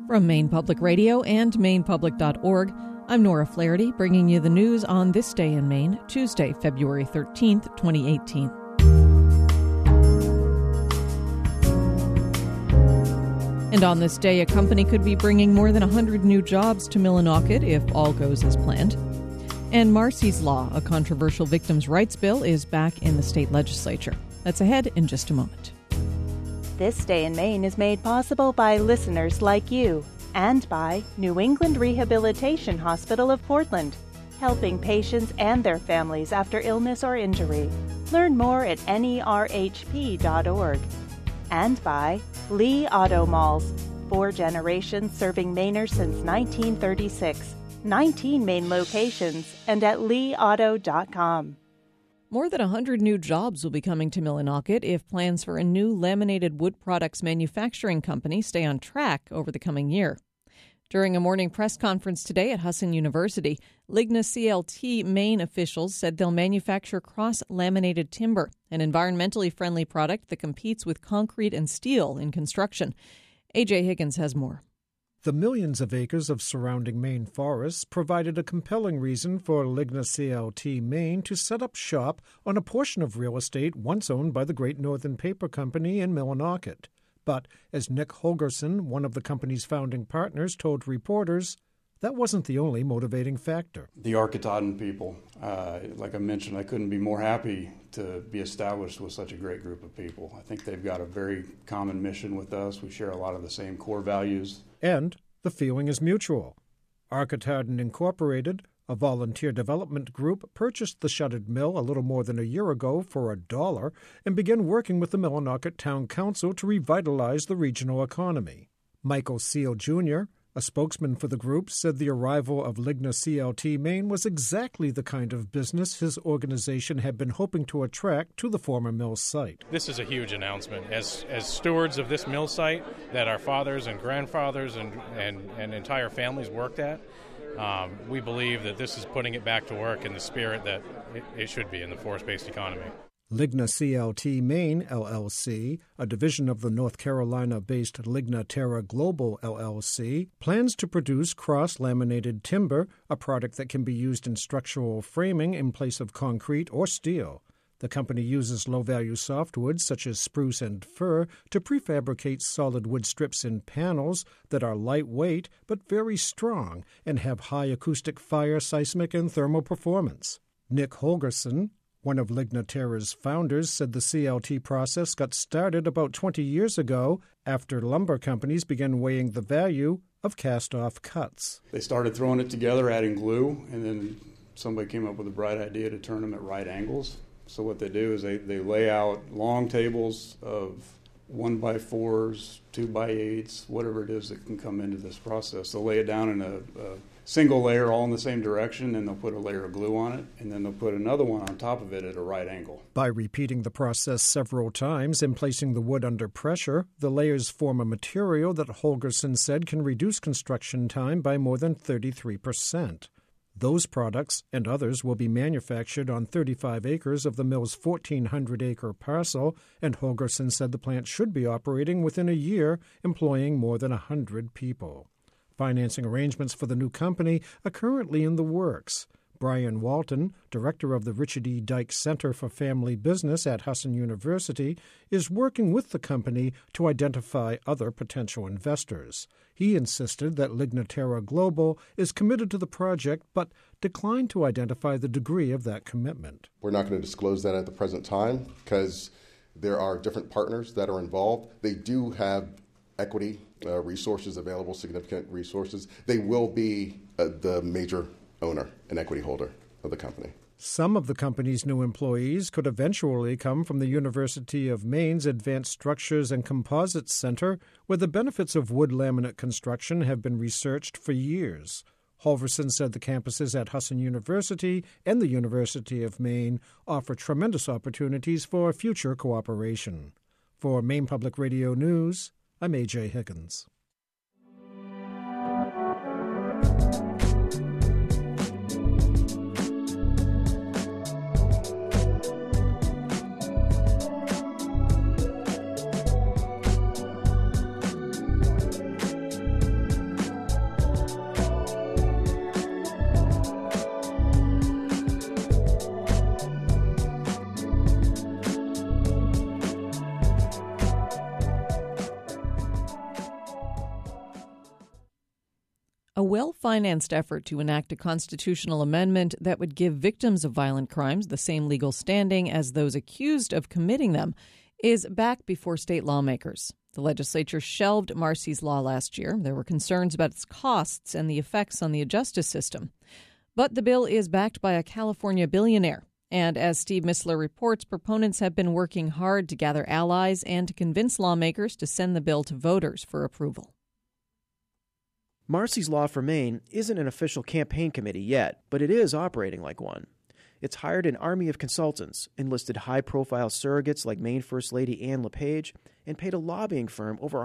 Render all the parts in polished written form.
From Maine Public Radio and MainePublic.org, I'm Nora Flaherty, bringing you the news on this day in Maine, Tuesday, February 13th, 2018. And on this day, a company could be bringing more than 100 new jobs to Millinocket if all goes as planned. And Marsy's Law, a controversial victims' rights bill, is back in the state legislature. That's ahead in just a moment. This Day in Maine is made possible by listeners like you and by New England Rehabilitation Hospital of Portland, helping patients and their families after illness or injury. Learn more at nerhp.org. And by Lee Auto Malls, 4 generations serving Mainers since 1936, 19 Maine locations, and at leeauto.com. More than 100 new jobs will be coming to Millinocket if plans for a new laminated wood products manufacturing company stay on track over the coming year. During a morning press conference today at Husson University, Ligna CLT Maine officials said they'll manufacture cross-laminated timber, an environmentally friendly product that competes with concrete and steel in construction. A.J. Higgins has more. The millions of acres of surrounding Maine forests provided a compelling reason for Ligna CLT Maine to set up shop on a portion of real estate once owned by the Great Northern Paper Company in Millinocket. But as Nick Holgerson, one of the company's founding partners, told reporters, that wasn't the only motivating factor. The Arkatahdin people, like I mentioned, I couldn't be more happy to be established with such a great group of people. I think they've got a very common mission with us. We share a lot of the same core values. And the feeling is mutual. Arkatahdin Incorporated, a volunteer development group, purchased the shuttered mill a little more than a year ago for $1 and began working with the Millinocket Town Council to revitalize the regional economy. Michael Seal, Jr., a spokesman for the group, said the arrival of Ligna CLT Maine was exactly the kind of business his organization had been hoping to attract to the former mill site. This is a huge announcement. As stewards of this mill site that our fathers and grandfathers and entire families worked at, we believe that this is putting it back to work in the spirit that it should be in the forest-based economy. Ligna CLT Maine, LLC, a division of the North Carolina-based Ligna Terra Global, LLC, plans to produce cross-laminated timber, a product that can be used in structural framing in place of concrete or steel. The company uses low-value softwoods such as spruce and fir to prefabricate solid wood strips in panels that are lightweight but very strong and have high acoustic, fire, seismic, and thermal performance. Nick Holgerson, one of Ligna Terra's founders, said the CLT process got started about 20 years ago after lumber companies began weighing the value of cast-off cuts. They started throwing it together, adding glue, and then somebody came up with a bright idea to turn them at right angles. So what they do is they lay out long tables of 1x4s, 2x8s, whatever it is that can come into this process. They'll lay it down in a single layer all in the same direction, and they'll put a layer of glue on it, and then they'll put another one on top of it at a right angle. By repeating the process several times and placing the wood under pressure, the layers form a material that Holgerson said can reduce construction time by more than 33%. Those products and others will be manufactured on 35 acres of the mill's 1,400-acre parcel, and Holgerson said the plant should be operating within a year, employing more than 100 people. Financing arrangements for the new company are currently in the works. Brian Walton, director of the Richard E. Dyke Center for Family Business at Husson University, is working with the company to identify other potential investors. He insisted that Ligna Terra Global is committed to the project, but declined to identify the degree of that commitment. We're not going to disclose that at the present time because there are different partners that are involved. They do have equity resources available, significant resources. They will be the major owner and equity holder of the company. Some of the company's new employees could eventually come from the University of Maine's Advanced Structures and Composites Center, where the benefits of wood laminate construction have been researched for years. Holgerson said the campuses at Husson University and the University of Maine offer tremendous opportunities for future cooperation. For Maine Public Radio News, I'm A.J. Higgins. A well-financed effort to enact a constitutional amendment that would give victims of violent crimes the same legal standing as those accused of committing them is back before state lawmakers. The legislature shelved Marsy's Law last year. There were concerns about its costs and the effects on the justice system. But the bill is backed by a California billionaire. And as Steve Missler reports, proponents have been working hard to gather allies and to convince lawmakers to send the bill to voters for approval. Marsy's Law for Maine isn't an official campaign committee yet, but it is operating like one. It's hired an army of consultants, enlisted high-profile surrogates like Maine First Lady Ann LePage, and paid a lobbying firm over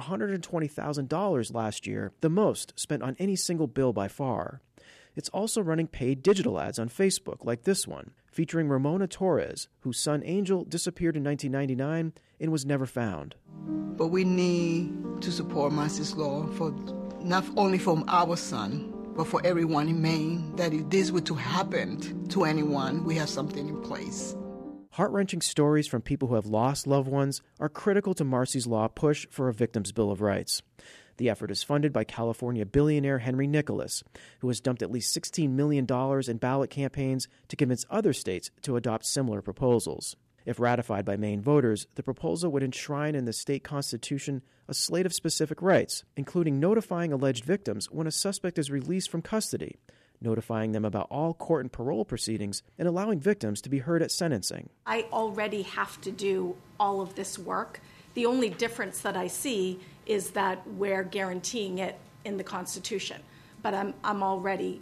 $120,000 last year, the most spent on any single bill by far. It's also running paid digital ads on Facebook like this one, featuring Ramona Torres, whose son Angel disappeared in 1999 and was never found. But we need to support Marsy's Law for not only from our son, but for everyone in Maine, that if this were to happen to anyone, we have something in place. Heart-wrenching stories from people who have lost loved ones are critical to Marsy's Law push for a Victims' Bill of Rights. The effort is funded by California billionaire Henry Nicholas, who has dumped at least $16 million in ballot campaigns to convince other states to adopt similar proposals. If ratified by Maine voters, the proposal would enshrine in the state constitution a slate of specific rights, including notifying alleged victims when a suspect is released from custody, notifying them about all court and parole proceedings, and allowing victims to be heard at sentencing. I already have to do all of this work. The only difference that I see is that we're guaranteeing it in the Constitution. But I'm already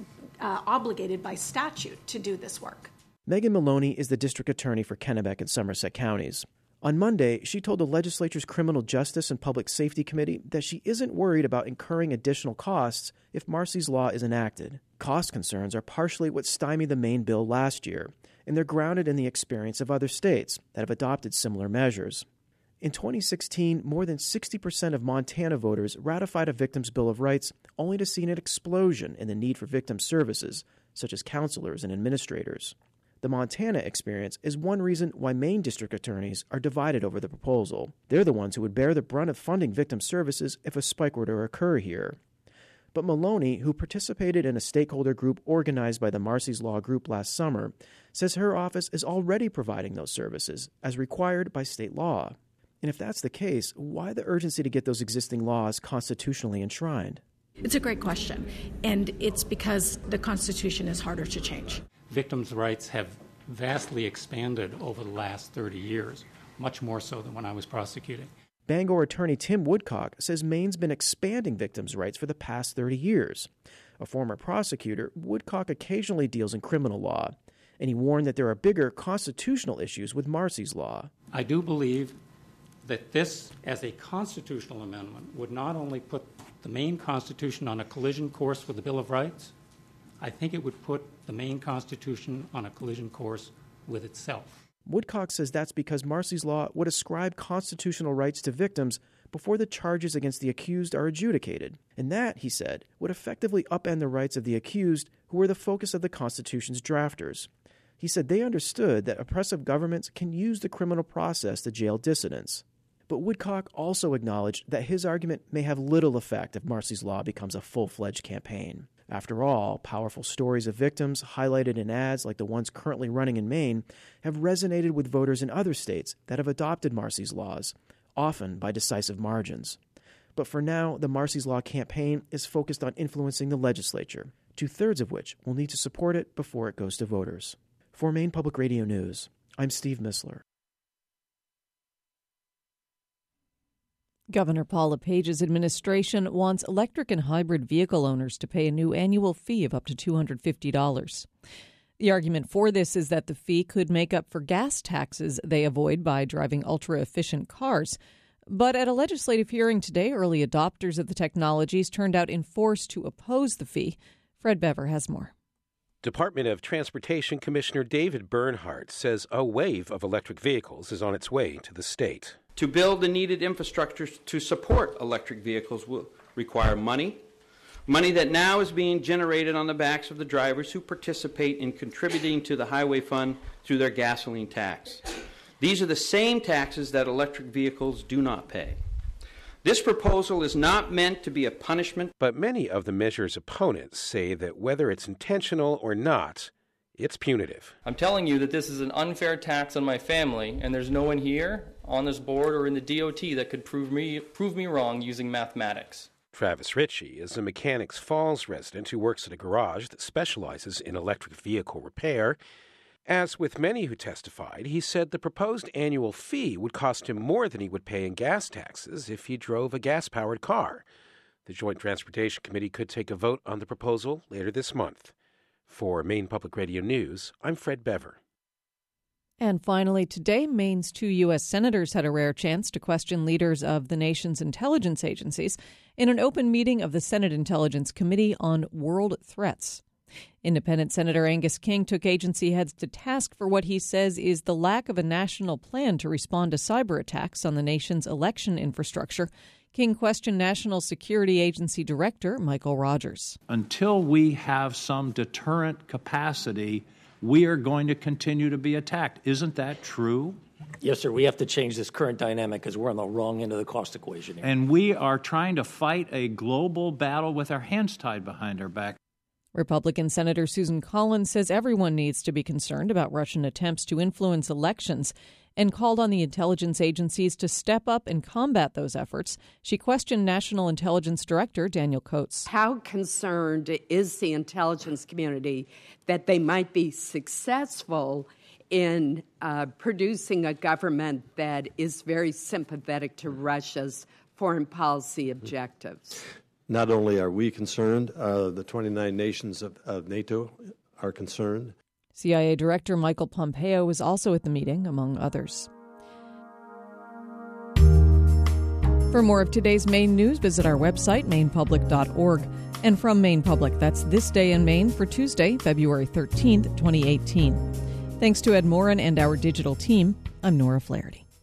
obligated by statute to do this work. Megan Maloney is the district attorney for Kennebec and Somerset counties. On Monday, she told the legislature's Criminal Justice and Public Safety Committee that she isn't worried about incurring additional costs if Marsy's Law is enacted. Cost concerns are partially what stymied the Maine bill last year, and they're grounded in the experience of other states that have adopted similar measures. In 2016, more than 60% of Montana voters ratified a Victims' Bill of Rights, only to see an explosion in the need for victim services, such as counselors and administrators. The Montana experience is one reason why Maine district attorneys are divided over the proposal. They're the ones who would bear the brunt of funding victim services if a spike were to occur here. But Maloney, who participated in a stakeholder group organized by the Marsy's Law group last summer, says her office is already providing those services, as required by state law. And if that's the case, why the urgency to get those existing laws constitutionally enshrined? It's a great question, and it's because the Constitution is harder to change. Victims' rights have vastly expanded over the last 30 years, much more so than when I was prosecuting. Bangor attorney Tim Woodcock says Maine's been expanding victims' rights for the past 30 years. A former prosecutor, Woodcock occasionally deals in criminal law, and he warned that there are bigger constitutional issues with Marsy's Law. I do believe that this, as a constitutional amendment, would not only put the Maine Constitution on a collision course with the Bill of Rights, I think it would put the Maine Constitution on a collision course with itself. Woodcock says that's because Marsy's Law would ascribe constitutional rights to victims before the charges against the accused are adjudicated. And that, he said, would effectively upend the rights of the accused, who were the focus of the Constitution's drafters. He said they understood that oppressive governments can use the criminal process to jail dissidents. But Woodcock also acknowledged that his argument may have little effect if Marsy's Law becomes a full-fledged campaign. After all, powerful stories of victims highlighted in ads like the ones currently running in Maine have resonated with voters in other states that have adopted Marsy's laws, often by decisive margins. But for now, the Marsy's Law campaign is focused on influencing the legislature, 2/3 of which will need to support it before it goes to voters. For Maine Public Radio News, I'm Steve Missler. Governor Paul LePage's administration wants electric and hybrid vehicle owners to pay a new annual fee of up to $250. The argument for this is that the fee could make up for gas taxes they avoid by driving ultra-efficient cars. But at a legislative hearing today, early adopters of the technologies turned out in force to oppose the fee. Fred Bever has more. Department of Transportation Commissioner David Bernhardt says a wave of electric vehicles is on its way to the state. To build the needed infrastructure to support electric vehicles will require money that now is being generated on the backs of the drivers who participate in contributing to the highway fund through their gasoline tax. These are the same taxes that electric vehicles do not pay. This proposal is not meant to be a punishment. But many of the measure's opponents say that whether it's intentional or not, it's punitive. I'm telling you that this is an unfair tax on my family, and there's no one here on this board or in the DOT that could prove me wrong using mathematics. Travis Ritchie is a Mechanics Falls resident who works at a garage that specializes in electric vehicle repair. As with many who testified, he said the proposed annual fee would cost him more than he would pay in gas taxes if he drove a gas-powered car. The Joint Transportation Committee could take a vote on the proposal later this month. For Maine Public Radio News, I'm Fred Bever. And finally, today, Maine's 2 U.S. senators had a rare chance to question leaders of the nation's intelligence agencies in an open meeting of the Senate Intelligence Committee on World Threats. Independent Senator Angus King took agency heads to task for what he says is the lack of a national plan to respond to cyber attacks on the nation's election infrastructure. King questioned National Security Agency Director Michael Rogers. Until we have some deterrent capacity, we are going to continue to be attacked. Isn't that true? Yes, sir. We have to change this current dynamic because we're on the wrong end of the cost equation here. And we are trying to fight a global battle with our hands tied behind our back. Republican Senator Susan Collins says everyone needs to be concerned about Russian attempts to influence elections and called on the intelligence agencies to step up and combat those efforts. She questioned National Intelligence Director Daniel Coates. How concerned is the intelligence community that they might be successful in producing a government that is very sympathetic to Russia's foreign policy objectives? Not only are we concerned, the 29 nations of NATO are concerned. CIA Director Michael Pompeo was also at the meeting, among others. For more of today's Maine news, visit our website, mainepublic.org. And from Maine Public, that's This Day in Maine for Tuesday, February 13th, 2018. Thanks to Ed Morin and our digital team, I'm Nora Flaherty.